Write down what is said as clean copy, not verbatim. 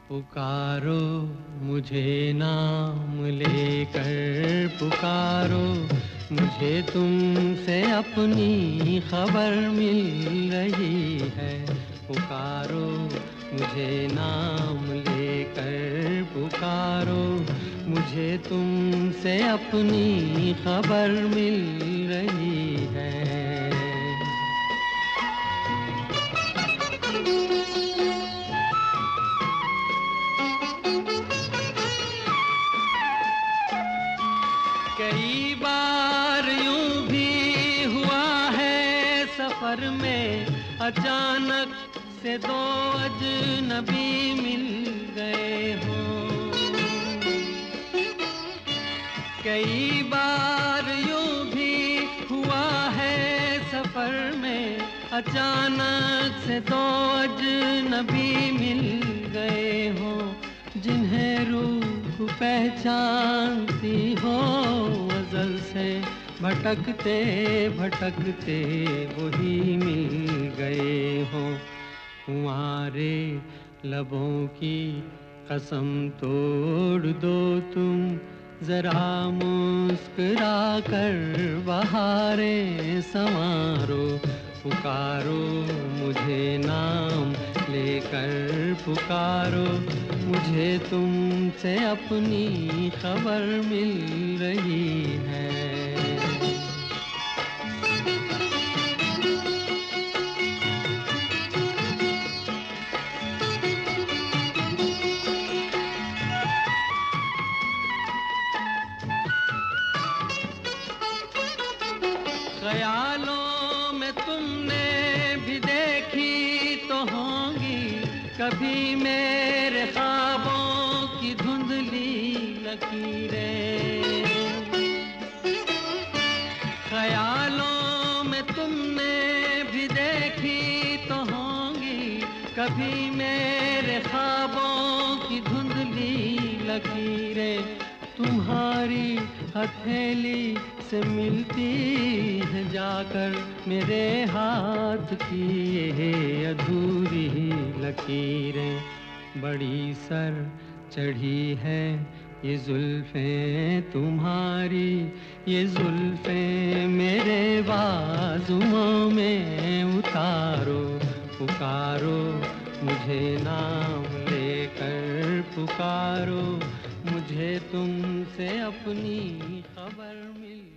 पुकारो मुझे नाम लेकर, पुकारो मुझे तुमसे अपनी खबर मिल रही है। पुकारो मुझे नाम लेकर, पुकारो मुझे तुमसे अपनी खबर मिल रही है। कई बार यूं भी हुआ है सफर में, अचानक से दो अजनबी मिल गए हो। कई बार यूं भी हुआ है सफर में, अचानक से दो अजनबी मिल गए हो। जिन्हें रूह पहचानती हो अज़ल से, भटकते भटकते वही मिल गए हो। तुम्हारे लबों की कसम तोड़ दो तुम, जरा मुस्कुरा कर बहारें संवारो। पुकारो मुझे नाम लेकर, पुकारो मुझे तुमसे अपनी खबर मिल रही है। ख्यालों में तुमने भी देखी तो होंगी कभी मेरे ख्वाबों की धुंधली लकीरें। ख्यालों में तुमने भी देखी तो होंगी कभी मेरे ख्वाबों की धुंधली लकीरें। तुम्हारी हथेली से मिलती है जाकर मेरे हाथ की ये अधूरी लकीरें। बड़ी सर चढ़ी है ये जुल्फें तुम्हारी, ये जुल्फें मेरे बाजुओं में उतारो। पुकारो मुझे नाम लेकर, पुकारो मुझे तुमसे अपनी खबर मिल